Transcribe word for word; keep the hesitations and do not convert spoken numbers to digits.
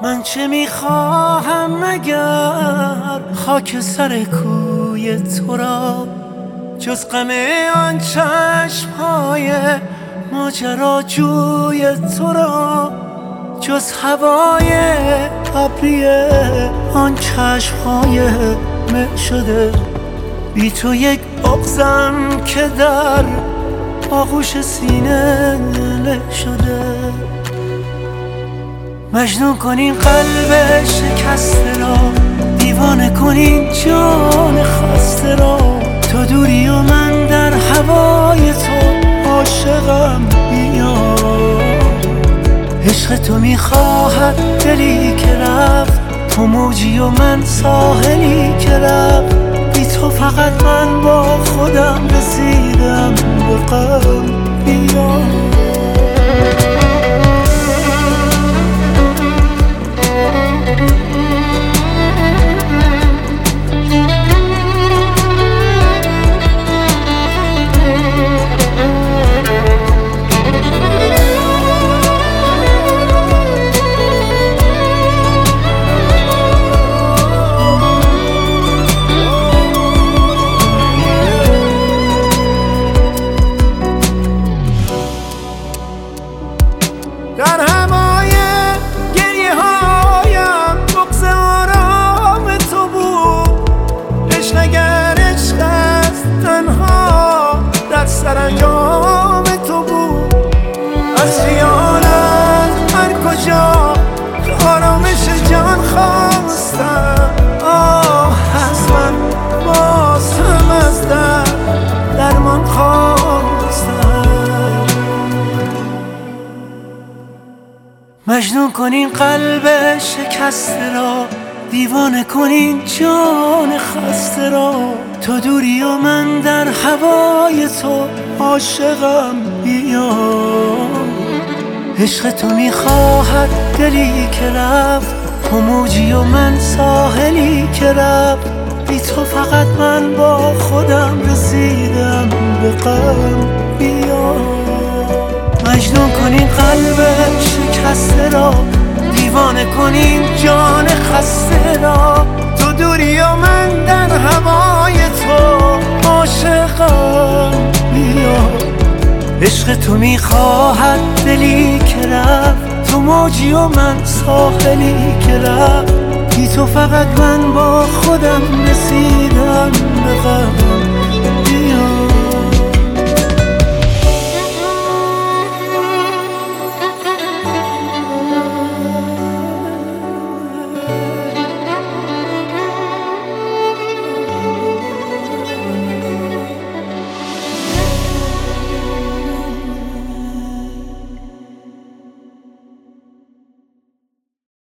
من چه میخواهم مگر خاک سر کوی تو را، جز غم آن چشمهای ماجراجوی تو را، جز هوای ابری آن چشمهای مه شده. بی تو یک بغضم که در آغوش سینه له شده. مجنون کنین قلب شکسته را، دیوانه کنین جان خسته را. تو دوری و من در هوای تو عاشقم بیا. عشق تو میخواهد دلی که رفت، تو موجی و من ساحلی که رفت. بی تو فقط من با خودم رسیدم به غم بیا. در هوای گریه هایم بغض آرام تو بود. عشق اگر عشق است تنها در سرانجام تو بود. از خیالت هر کجا که آرامش جان خواستم، آه از من باز هم از در درمان خواستم. مجنون کنین قلب شکسته را، دیوانه کنین جان خسته را. تو دوری و من در هوای تو عاشقم بیا. عشق تو میخواهد دلی که رفت، تو موجی و من ساحلی که رفت. بی تو فقط من با خودم رسیدم به غم بیا. مجنون کنین قلب شکسته را، دیوانه کنین جان خسته را. تو دوری و من در هوای تو عاشقم بیا. عشق تو میخواهد دلی که رفت، تو موجی و من ساحلی که رفت. بی تو فقط من با خودم رسیدم به غم